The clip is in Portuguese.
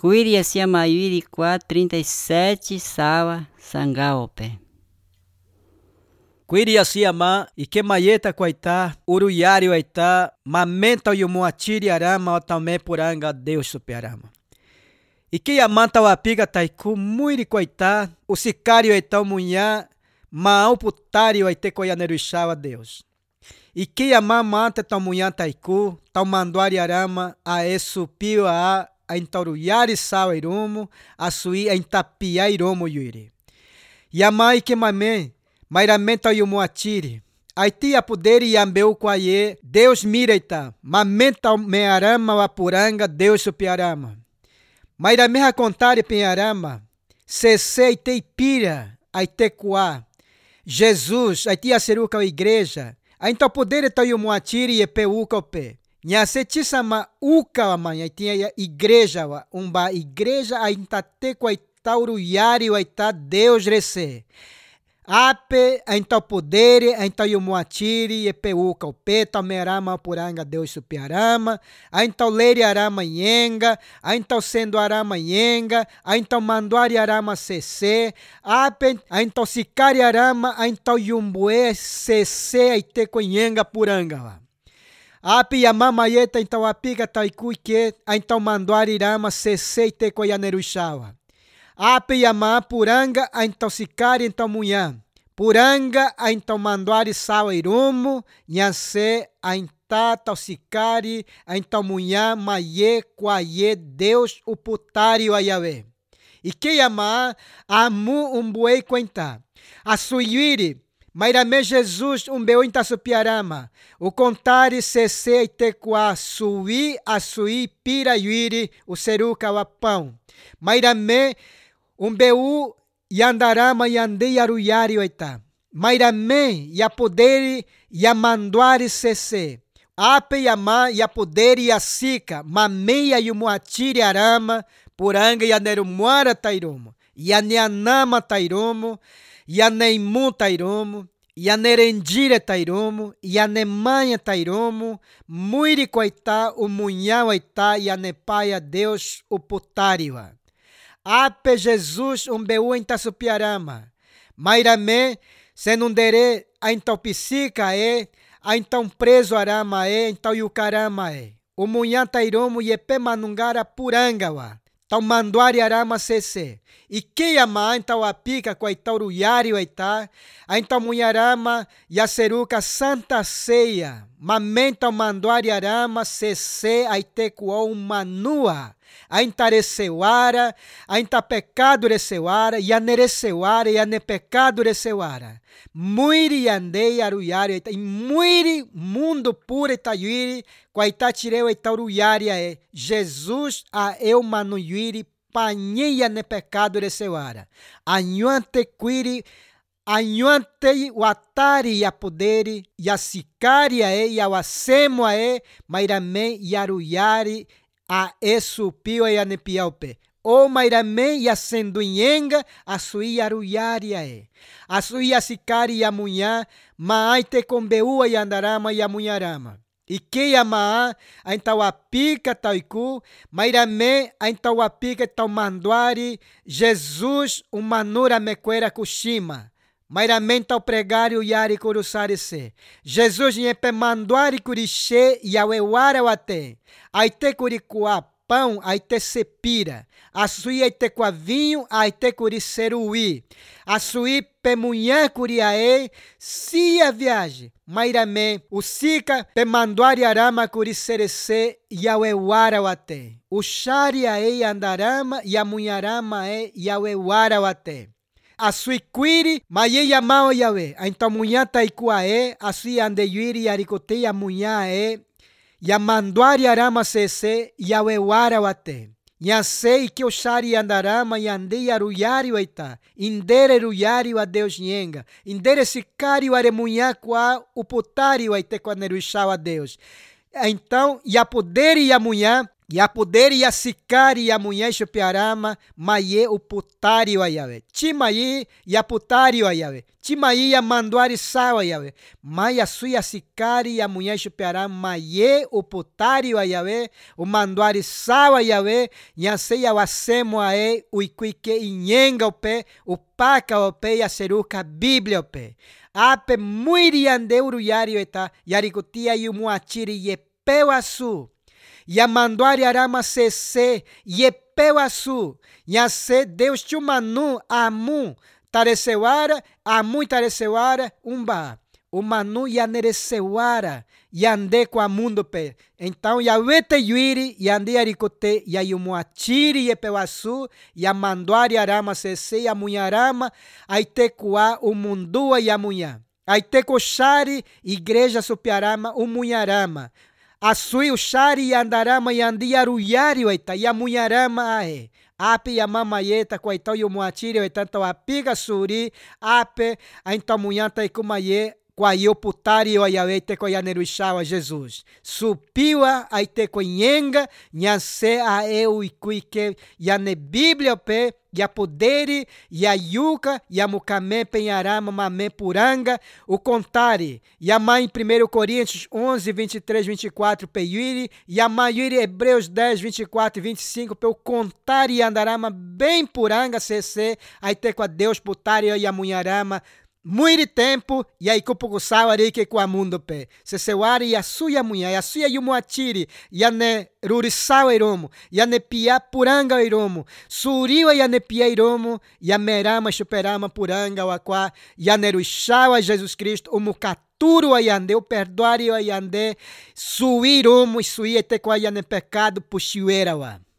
Kuiri asia mayuiri 4:37 sawa sangaope. Kuiri asia ma ike mayeta kwaita uruyari waita mamenta yumuatiri arama otame puranga Deus superama. Ike yamanta wapiga taiku muiri kwaita usikari waita munha mau putari waite koyaneruishawa Deus. Ike yamamanta tamunha taiku taumanduari arama a esupio a intauruyari sawa irumo asui a intapia iromo yuiri. Yama ike mame mairamenta yumuatiri. Aiti apuderi yambeu kwaye Deus mireita mamenta mearama wapuranga Deus supiarama. Mairameha contare penharama cc aite ipira aite kuá. Jesus aiti aseruka a igreja. Ainta podere ta yumuatiri e peuka o pé. Nhase tisama uka amanhã tinha igreja wa umba igreja ainta te kwaitauru yari waita Deus rece. Ape ainta podere ainta yumuatiri e peuka o pé tamerama puranga Deus supiarama. Ainta leri arama yenga, ainta sendo arama yenga, ainta manduari arama cc. Ape ainta sicari arama ainta yumbue cc aite conhenga puranga wa. Api yamama yeta então apiga taiku que então manduari rama cc ite koyaneruishawa. Api yama puranga então sicari então munha. Puranga então manduari sawa irumo nhanse ainta tal sicari então munha maye kwaye Deus o putario ayawe. E que yama amu umbuei quenta. A suiiri Mairame Jesus umbeu intasupiarama. O contare cc itekua sui asui pirayuiri o seruka wapão. Mairame umbeu yandarama yande yaruyari oita. Mairame yapoderi yamanduari cc. Ape yama yapoderi yasika. Mameia yumuatiri arama. Puranga yanerumuara tairomo. Yaneanama tairomo. Yaneimu tairomo, yanerendire tairomo, yanemanha tairomo, muiri coita o munhão aita, yanepaia Deus o putariwa. Ape Jesus umbeu intasupiarama, mairame, senundere a intopisica a então preso arama então yucarama o munhão tairomo yepe manungara purangawa. Tau manduari arama cc. E que ama então apica com a itauruyari waita. A então munharama yaseruka santa ceia. Mamenta manduari arama cc aitekuo manua. A intareceuara, a intapecado receuara, yanereceuara, yanepecado receuara. Muiri yandei aruyari, e muiri mundo puro itayuiri, quaitatire itauruyari é Jesus a eu manuyiri, panheia nepecado receuara. Anhuante quiri, anhuante watari yapoderi, yasicari yawasemo mairame yaruyari, a esupio e anepiaupe. O mairame yasenduinhenga a sui aruyari a sui asicari yamunha maaite combeua yandarama yamunharama. E que yamaa a intauapica taiku mairame a intauapica taumanduari Jesus o manura mequera kushima. Mairamenta o pregário yari kurusari se. Jesus nhepe manduari kurixe yawewara wate. Aite curicua pão, aite sepira. Asui aite qua vinho, aite curiceruí. Asui pemunhã curiae, se a viagem. Mairame, o sica pemanduari arama curicerece yawewara wate. O xariae andarama yamunharama yawewara wate. Asui quiri, maie yamao yawe. Então munhã taikuae, asui andeyuiri yarikote yamunhã yamanduari arama cc yawewara wate. Nhasei que o xari andarama yande yaruyari waita. Indere ruyari wa Deus nhenga. Indere sicari wa remunhã qua o putari waite qua neruixá wa Deus. Então, yapoderi yamunhã E a poder e a sicari e a mulher chupiarama, maie o putário a Yahweh. Timaí e a putário a Yahweh. Timaí e a manduari sawa Yahweh. Maia sui a sicari e a mulher chupiarama, maie o putário a Yahweh. O manduari sawa Yahweh. Yansei a wasemo a e, o ikuike inyenga o pé, o paca o pé e a seruca bíblia o pé. Ape muiri andeu yari eta, yarikutia e o muatiri e peu asu. Yamanduari arama cc, yepeu asu, yase Deus chumanu, amu, taresewara, amu taresewara, umba. O manu yaneresewara, yande com a mundo pe. Então, yawete yuiri, yande arikote, yayumuatiri yepeu asu, yamanduari arama cc, yamunharama, aitekua, o mundua yamunha. Aitekoshari, igreja supiarama, o munharama. Asui o shari yandarama yandi aruyari waita yamunharama ae. Ape yamamayeta kwa itau yomuatiri waita então apiga suri ape a então munhanta ikumaye kwa yo putari o ayawete kwa yaneruishawa Jesus. Supiwa aite kwa nyenga nyanse a eu ikuike yane Bíblia pe ya poderi, ya yuca, ya mucamé, penharama, mamé, puranga, o contare, ya mãe 1 Coríntios 11, 23, 24, peiuri, ya maiuri Hebreus 10, 24 e 25, peu contare e andarama bem puranga, cc, aí te com a Deus putare e munharama, muito tempo, e aí cupucuçau ari que com a mundo pé. Se seu ari e a sua mulher, a sua yumuatiri, e a ne rurisau iromo, e a ne pia puranga iromo, suriwa e a ne pia iromo, e a merama chuperama puranga o aqua, e a neruixau a Jesus Cristo, o mucaturo a yande, o perdoare a yande, suiromo e suiete com a yane pecado puxiuera wa.